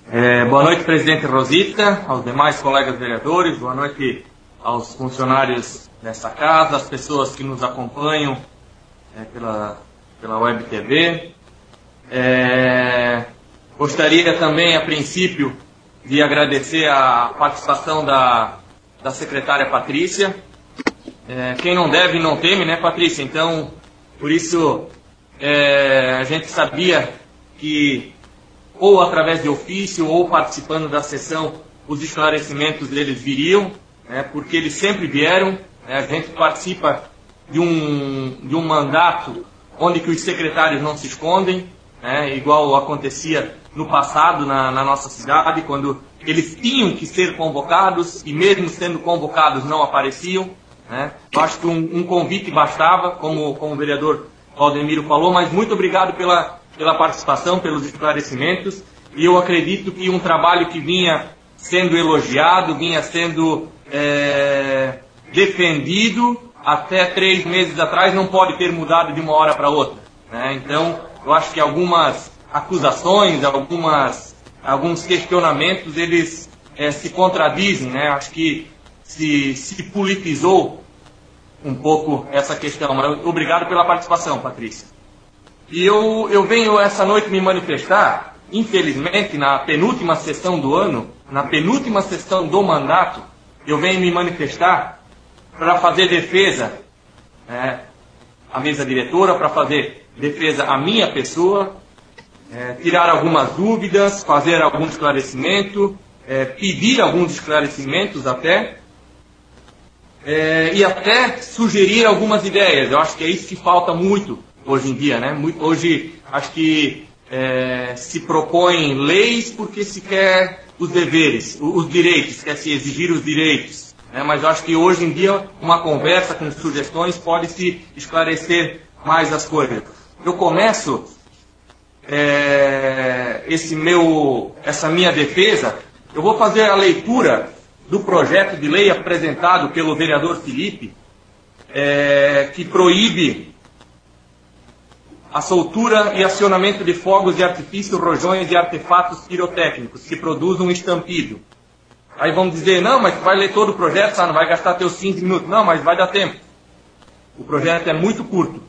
Boa noite, presidente Rosita, aos demais colegas vereadores, boa noite aos funcionários dessa casa, às pessoas que nos acompanham pela Web TV. Gostaria também, a princípio, de agradecer a participação da secretária Patrícia. Quem não deve, não teme, né, Patrícia? Então, por isso, a gente sabia que, ou através de ofício, ou participando da sessão, os esclarecimentos deles viriam, porque eles sempre vieram. A gente participa de um mandato onde que os secretários não se escondem, igual acontecia no passado na nossa cidade, quando eles tinham que ser convocados e mesmo sendo convocados não apareciam. Eu acho que um convite bastava, como o vereador Valdemiro falou, mas muito obrigado pela participação, pelos esclarecimentos, e eu acredito que um trabalho que vinha sendo elogiado, vinha sendo defendido até 3 meses atrás, não pode ter mudado de uma hora para outra. Então, eu acho que algumas acusações, alguns questionamentos, eles se contradizem. Acho que se politizou um pouco essa questão. Mas obrigado pela participação, Patrícia. E eu venho essa noite me manifestar, infelizmente, na penúltima sessão do ano, na penúltima sessão do mandato, eu venho me manifestar para fazer defesa à mesa diretora, para fazer defesa à minha pessoa, tirar algumas dúvidas, fazer algum esclarecimento, pedir alguns esclarecimentos até, e até sugerir algumas ideias. Eu acho que é isso que falta muito hoje em dia, Hoje acho que se propõem leis porque se quer os deveres, os direitos, quer se exigir os direitos. Mas eu acho que hoje em dia uma conversa com sugestões pode se esclarecer mais as coisas. Eu começo essa minha defesa, eu vou fazer a leitura do projeto de lei apresentado pelo vereador Felipe, que proíbe a soltura e acionamento de fogos de artifício, rojões e artefatos pirotécnicos que produzam estampido. Aí vamos dizer, não, mas vai ler todo o projeto, não vai gastar teus 15 minutos. Não, mas vai dar tempo. O projeto é muito curto.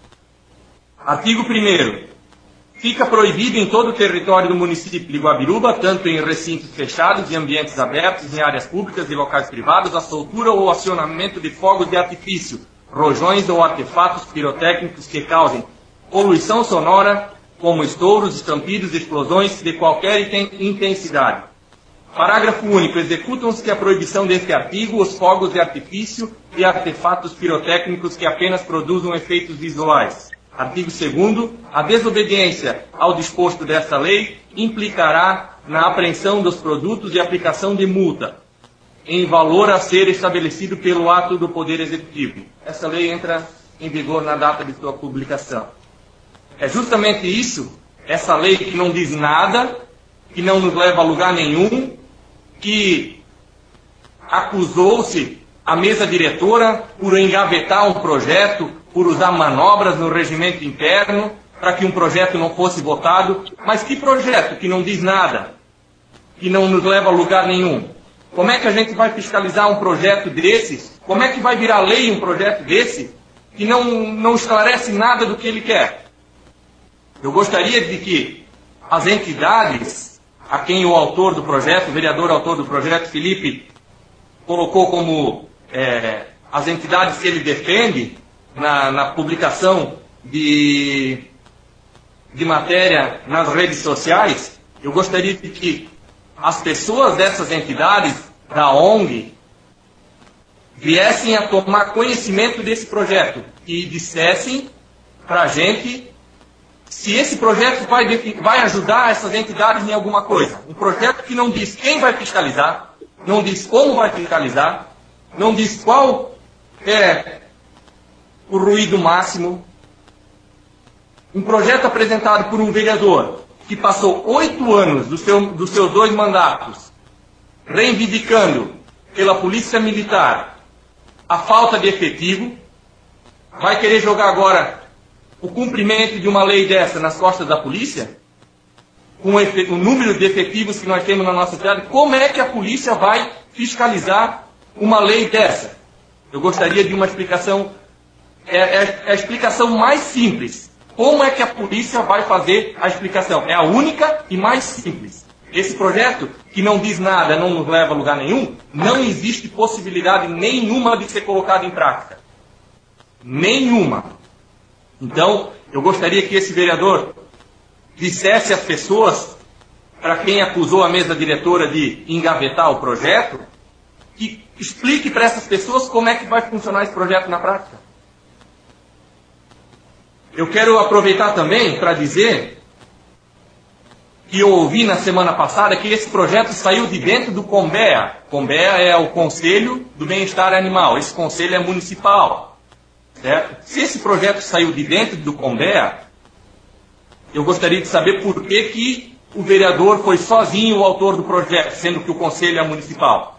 Artigo 1º. Fica proibido em todo o território do município de Guabiruba, tanto em recintos fechados e ambientes abertos, em áreas públicas e locais privados, a soltura ou acionamento de fogos de artifício, rojões ou artefatos pirotécnicos que causem poluição sonora, como estouros, estampidos, explosões de qualquer intensidade. Parágrafo único. Executam-se a proibição deste artigo os fogos de artifício e artefatos pirotécnicos que apenas produzam efeitos visuais. Artigo 2º. A desobediência ao disposto desta lei implicará na apreensão dos produtos e aplicação de multa, em valor a ser estabelecido pelo ato do Poder Executivo. Essa lei entra em vigor na data de sua publicação. É justamente isso, essa lei que não diz nada, que não nos leva a lugar nenhum, que acusou-se a mesa diretora por engavetar um projeto, por usar manobras no regimento interno, para que um projeto não fosse votado. Mas que projeto que não diz nada, que não nos leva a lugar nenhum? Como é que a gente vai fiscalizar um projeto desses? Como é que vai virar lei um projeto desse, que não esclarece nada do que ele quer? Eu gostaria de que as entidades, a quem o autor do projeto, o vereador autor do projeto, Felipe, colocou como as entidades que ele defende na publicação de matéria nas redes sociais, eu gostaria de que as pessoas dessas entidades, da ONG, viessem a tomar conhecimento desse projeto e dissessem para a gente se esse projeto vai ajudar essas entidades em alguma coisa. Um projeto que não diz quem vai fiscalizar, não diz como vai fiscalizar, não diz qual é o ruído máximo. Um projeto apresentado por um vereador que passou 8 anos dos seus 2 mandatos reivindicando pela Polícia Militar a falta de efetivo, vai querer jogar agora o cumprimento de uma lei dessa nas costas da polícia? com o número de efetivos que nós temos na nossa cidade, como é que a polícia vai fiscalizar uma lei dessa? Eu gostaria de uma explicação, a explicação mais simples. Como é que a polícia vai fazer a explicação? É a única e mais simples. Esse projeto, que não diz nada, não nos leva a lugar nenhum, não existe possibilidade nenhuma de ser colocado em prática. Nenhuma. Então, eu gostaria que esse vereador dissesse às pessoas, para quem acusou a mesa diretora de engavetar o projeto, que explique para essas pessoas como é que vai funcionar esse projeto na prática. Eu quero aproveitar também para dizer que eu ouvi na semana passada que esse projeto saiu de dentro do COMBEA. COMBEA é o Conselho do Bem-Estar Animal. Esse conselho é municipal. Certo? Se esse projeto saiu de dentro do COMBEA, eu gostaria de saber por que o vereador foi sozinho o autor do projeto, sendo que o conselho é municipal.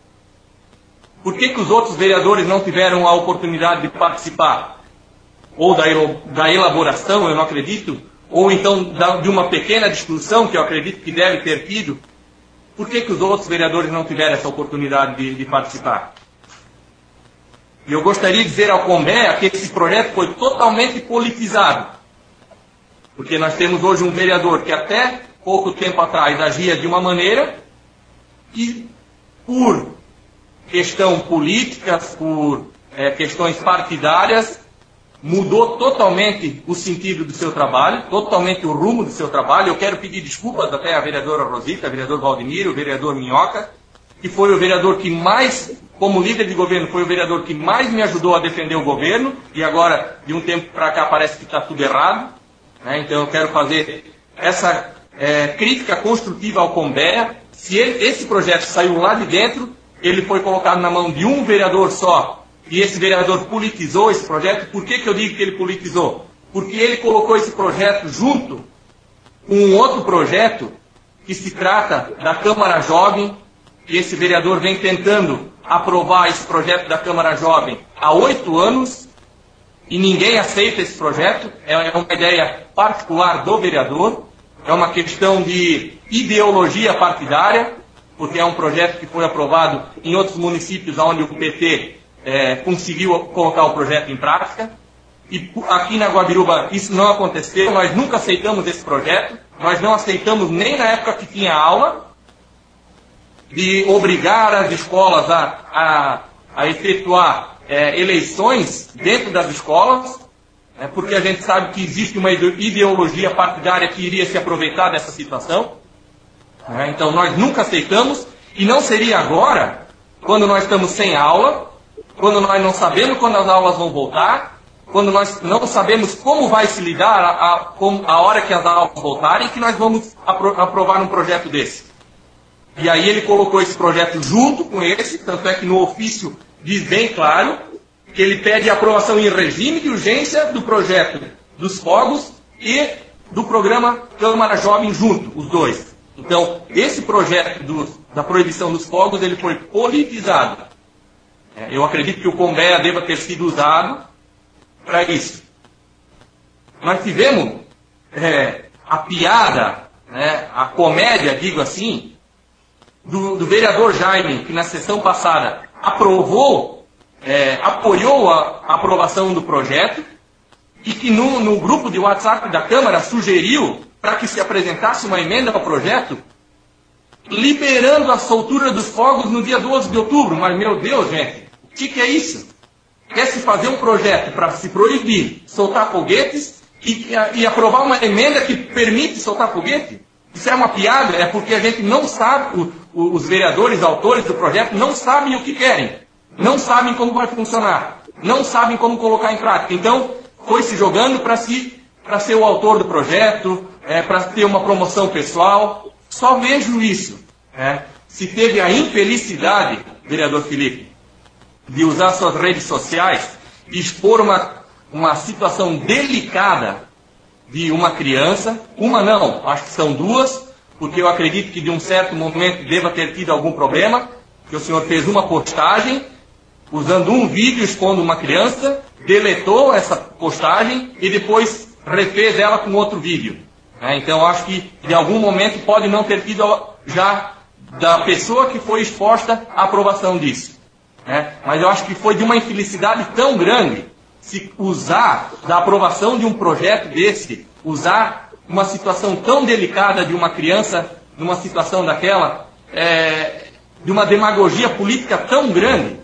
Por que os outros vereadores não tiveram a oportunidade de participar? Ou da elaboração, eu não acredito, ou então de uma pequena discussão, que eu acredito que deve ter tido. Por que os outros vereadores não tiveram essa oportunidade de participar? E eu gostaria de dizer ao COMBEA que esse projeto foi totalmente politizado. Porque nós temos hoje um vereador que até pouco tempo atrás agia de uma maneira e, por questão política, por questões partidárias, mudou totalmente o sentido do seu trabalho, totalmente o rumo do seu trabalho. Eu quero pedir desculpas até à vereadora Rosita, ao vereador Valdemiro, ao vereador Minhoca, que foi o vereador que mais, como líder de governo, foi o vereador que mais me ajudou a defender o governo, e agora, de um tempo para cá, parece que está tudo errado. Então eu quero fazer essa crítica construtiva ao COMBEA. Se esse projeto saiu lá de dentro, ele foi colocado na mão de um vereador só, e esse vereador politizou esse projeto. Por que eu digo que ele politizou? Porque ele colocou esse projeto junto com um outro projeto que se trata da Câmara Jovem, e esse vereador vem tentando aprovar esse projeto da Câmara Jovem há 8 anos, e ninguém aceita esse projeto. É uma ideia particular do vereador, é uma questão de ideologia partidária, porque é um projeto que foi aprovado em outros municípios onde o PT conseguiu colocar o projeto em prática. E aqui na Guabiruba isso não aconteceu, nós nunca aceitamos esse projeto, nós não aceitamos nem na época que tinha aula, de obrigar as escolas a efetuar eleições dentro das escolas, porque a gente sabe que existe uma ideologia partidária que iria se aproveitar dessa situação. Então nós nunca aceitamos, e não seria agora, quando nós estamos sem aula, quando nós não sabemos quando as aulas vão voltar, quando nós não sabemos como vai se lidar a hora que as aulas voltarem, que nós vamos aprovar um projeto desse. E aí ele colocou esse projeto junto com esse, tanto é que no ofício diz bem claro que ele pede aprovação em regime de urgência do projeto dos fogos e do programa Câmara Jovem junto, os dois. Então, esse projeto da proibição dos fogos, ele foi politizado. Eu acredito que o COMBEA deva ter sido usado para isso. Nós tivemos a piada, a comédia, digo assim, do vereador Jaime, que na sessão passada apoiou a aprovação do projeto, e que no grupo de WhatsApp da Câmara sugeriu para que se apresentasse uma emenda ao projeto, liberando a soltura dos fogos no dia 12 de outubro. Mas, meu Deus, gente, o que é isso? Quer se fazer um projeto para se proibir soltar foguetes e aprovar uma emenda que permite soltar foguete? Isso é uma piada, é porque a gente não sabe, os vereadores, autores do projeto, não sabem o que querem, não sabem como vai funcionar, não sabem como colocar em prática. Então, foi se jogando para ser o autor do projeto, para ter uma promoção pessoal. Só vejo isso. Se teve a infelicidade, vereador Felipe, de usar suas redes sociais e expor uma situação delicada de uma criança, uma não, acho que são duas, porque eu acredito que de um certo momento deva ter tido algum problema, que o senhor fez uma postagem usando um vídeo expondo uma criança, deletou essa postagem e depois refez ela com outro vídeo. né? Então eu acho que de algum momento pode não ter tido já da pessoa que foi exposta a aprovação disso, né? Mas eu acho que foi de uma infelicidade tão grande se usar da aprovação de um projeto desse, usar uma situação tão delicada de uma criança, numa situação daquela, de uma demagogia política tão grande,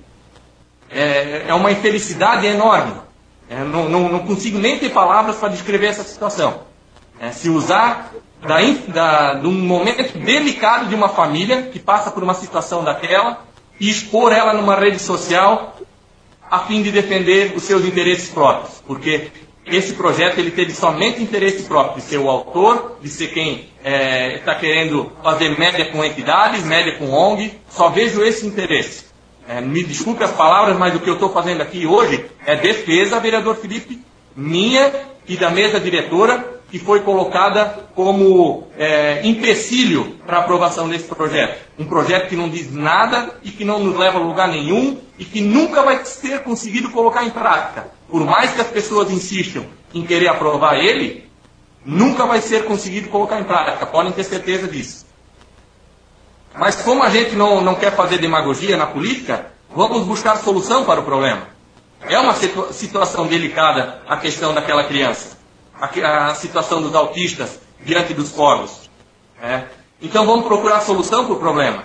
é uma infelicidade enorme. Não consigo nem ter palavras para descrever essa situação. Se usar de um momento delicado de uma família que passa por uma situação daquela e expor ela numa rede social a fim de defender os seus interesses próprios. Porque esse projeto ele teve somente interesse próprio de ser o autor, de ser quem está querendo fazer média com entidades, média com ONG. Só vejo esse interesse. Me desculpe as palavras, mas o que eu estou fazendo aqui hoje é defesa, vereador Felipe, minha e da mesa diretora, que foi colocada como empecilho para a aprovação desse projeto. Um projeto que não diz nada e que não nos leva a lugar nenhum e que nunca vai ser conseguido colocar em prática. Por mais que as pessoas insistam em querer aprovar ele, nunca vai ser conseguido colocar em prática. Podem ter certeza disso. Mas como a gente não quer fazer demagogia na política, vamos buscar solução para o problema. É uma situação delicada a questão daquela criança. A situação dos autistas diante dos fogos. Então vamos procurar solução para o problema.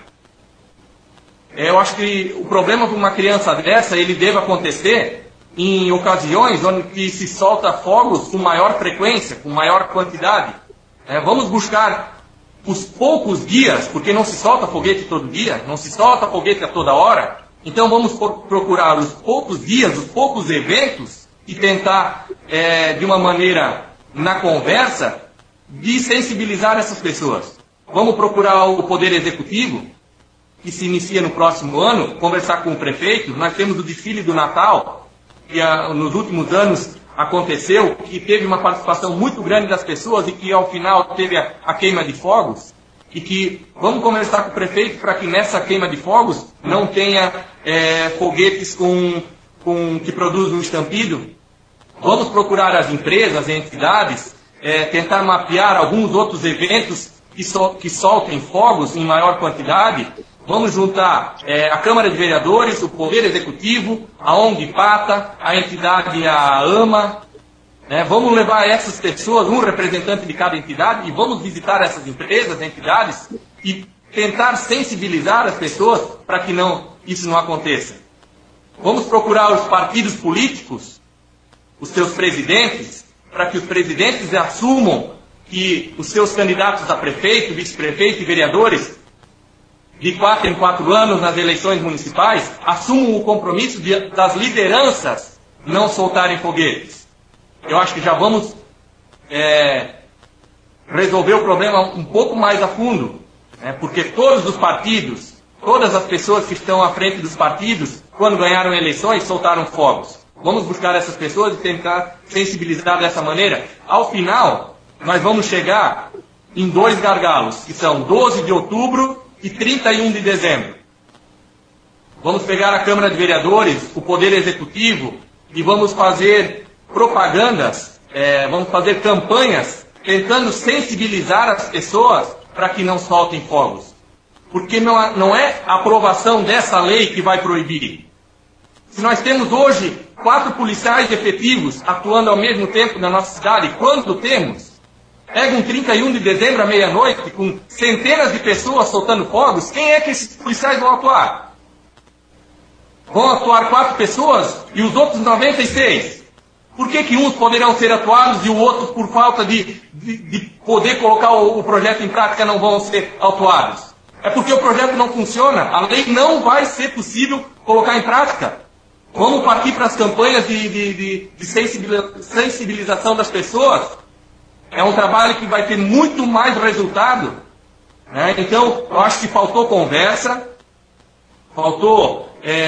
Eu acho que o problema para uma criança dessa, ele deve acontecer em ocasiões onde se solta fogos com maior frequência, com maior quantidade. Vamos buscar os poucos dias, porque não se solta foguete todo dia, não se solta foguete a toda hora. Então vamos procurar os poucos dias, os poucos eventos e tentar, de uma maneira, na conversa, de sensibilizar essas pessoas. Vamos procurar o Poder Executivo, que se inicia no próximo ano, conversar com o prefeito. Nós temos o desfile do Natal, que nos últimos anos aconteceu, que teve uma participação muito grande das pessoas e que ao final teve a queima de fogos. E que vamos conversar com o prefeito para que nessa queima de fogos não tenha foguetes que produzem um estampido. Vamos procurar as empresas, as entidades, tentar mapear alguns outros eventos que soltem fogos em maior quantidade. Vamos juntar a Câmara de Vereadores, o Poder Executivo, a ONG Pata, a entidade, a AMA. Vamos levar essas pessoas, um representante de cada entidade, e vamos visitar essas empresas, entidades, e tentar sensibilizar as pessoas para que isso não aconteça. Vamos procurar os partidos políticos, os seus presidentes, para que os presidentes assumam que os seus candidatos a prefeito, vice-prefeito e vereadores, de 4 em 4 anos nas eleições municipais, assumam o compromisso das lideranças não soltarem foguetes. Eu acho que já vamos resolver o problema um pouco mais a fundo, porque todos os partidos, todas as pessoas que estão à frente dos partidos, quando ganharam eleições, soltaram fogos. Vamos buscar essas pessoas e tentar sensibilizar dessa maneira. Ao final, nós vamos chegar em 2 gargalos, que são 12 de outubro e 31 de dezembro. Vamos pegar a Câmara de Vereadores, o Poder Executivo, e vamos fazer propagandas, vamos fazer campanhas tentando sensibilizar as pessoas para que não soltem fogos. Porque não é a aprovação dessa lei que vai proibir. Se nós temos hoje 4 policiais efetivos atuando ao mesmo tempo na nossa cidade, quando temos? Pega um 31 de dezembro à meia-noite, com centenas de pessoas soltando fogos, quem é que esses policiais vão atuar? Vão atuar 4 pessoas e os outros 96? Por que uns poderão ser atuados e os outros, por falta de poder colocar o projeto em prática, não vão ser autuados? É porque o projeto não funciona, a lei não vai ser possível colocar em prática. Vamos partir para as campanhas de sensibilização das pessoas. É um trabalho que vai ter muito mais resultado. Então, eu acho que faltou conversa, faltou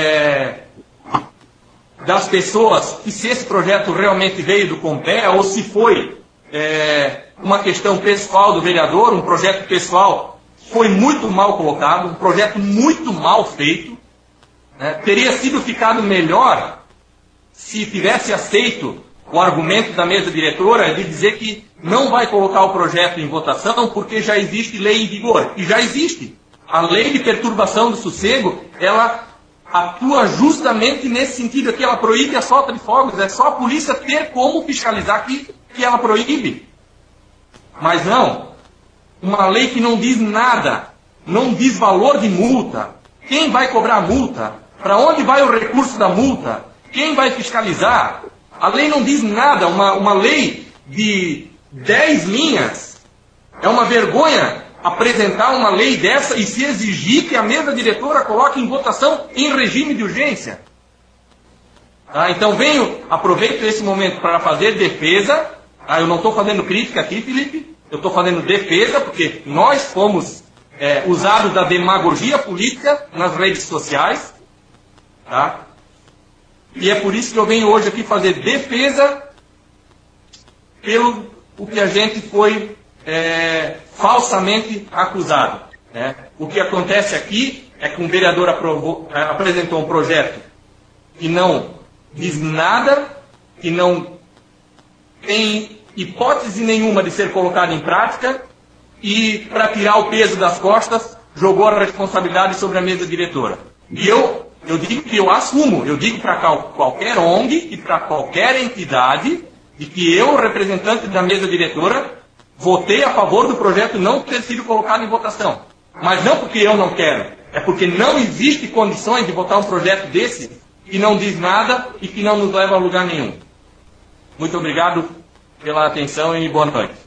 das pessoas, que se esse projeto realmente veio do Compé, ou se foi uma questão pessoal do vereador, um projeto pessoal, foi muito mal colocado, um projeto muito mal feito. Teria sido ficado melhor se tivesse aceito o argumento da mesa diretora é de dizer que não vai colocar o projeto em votação porque já existe lei em vigor. E já existe. A lei de perturbação do sossego, ela atua justamente nesse sentido aqui, ela proíbe a solta de fogos. É só a polícia ter como fiscalizar que ela proíbe. Mas não. Uma lei que não diz nada, não diz valor de multa. Quem vai cobrar a multa? Para onde vai o recurso da multa? Quem vai fiscalizar? A lei não diz nada. Uma lei de 10 linhas. É uma vergonha apresentar uma lei dessa e se exigir que a mesa diretora coloque em votação em regime de urgência. Tá? Então aproveito esse momento para fazer defesa. Tá? Eu não estou fazendo crítica aqui, Felipe. Eu estou fazendo defesa porque nós fomos usados da demagogia política nas redes sociais. Tá? E é por isso que eu venho hoje aqui fazer defesa pelo o que a gente foi falsamente acusado. Né? O que acontece aqui é que um vereador apresentou um projeto que não diz nada, que não tem hipótese nenhuma de ser colocado em prática e, para tirar o peso das costas, jogou a responsabilidade sobre a mesa diretora. E eu digo que eu assumo, eu digo para qualquer ONG e para qualquer entidade de que eu, representante da mesa diretora, votei a favor do projeto não ter sido colocado em votação. Mas não porque eu não quero, é porque não existe condições de votar um projeto desse que não diz nada e que não nos leva a lugar nenhum. Muito obrigado pela atenção e boa noite.